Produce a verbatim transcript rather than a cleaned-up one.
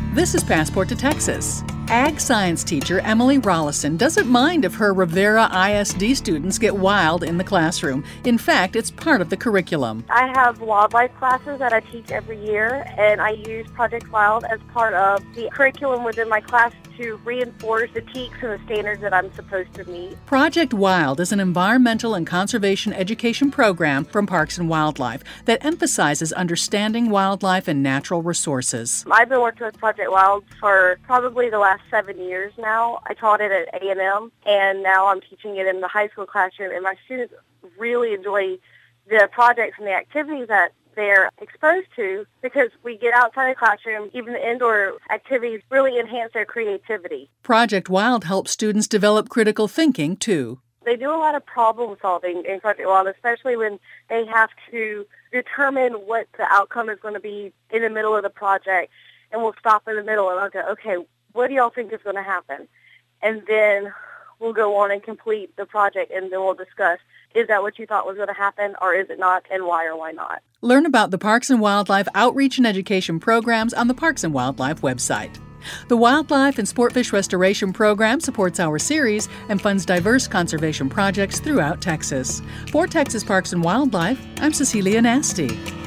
This is Passport to Texas. Ag science teacher Emily Rollison doesn't mind if her Rivera I S D students get wild in the classroom. In fact, it's part of the curriculum. I have wildlife classes that I teach every year, and I use Project Wild as part of the curriculum within my class to reinforce the teaks and the standards that I'm supposed to meet. Project Wild is an environmental and conservation education program from Parks and Wildlife that emphasizes understanding wildlife and natural resources. I've been working with Project Wild for probably the last seven years now. I taught it at A and M, and now I'm teaching it in the high school classroom, and my students really enjoy the projects and the activities that they're exposed to because we get outside the classroom. Even the indoor activities really enhance their creativity. Project Wild helps students develop critical thinking, too. They do a lot of problem solving in Project Wild, especially when they have to determine what the outcome is going to be in the middle of the project. And we'll stop in the middle and I'll go, okay, what do y'all think is going to happen? And then we'll go on and complete the project, and then we'll discuss, is that what you thought was going to happen, or is it not, and why or why not? Learn about the Parks and Wildlife outreach and education programs on the Parks and Wildlife website. The Wildlife and Sportfish Restoration Program supports our series and funds diverse conservation projects throughout Texas. For Texas Parks and Wildlife, I'm Cecilia Nasty.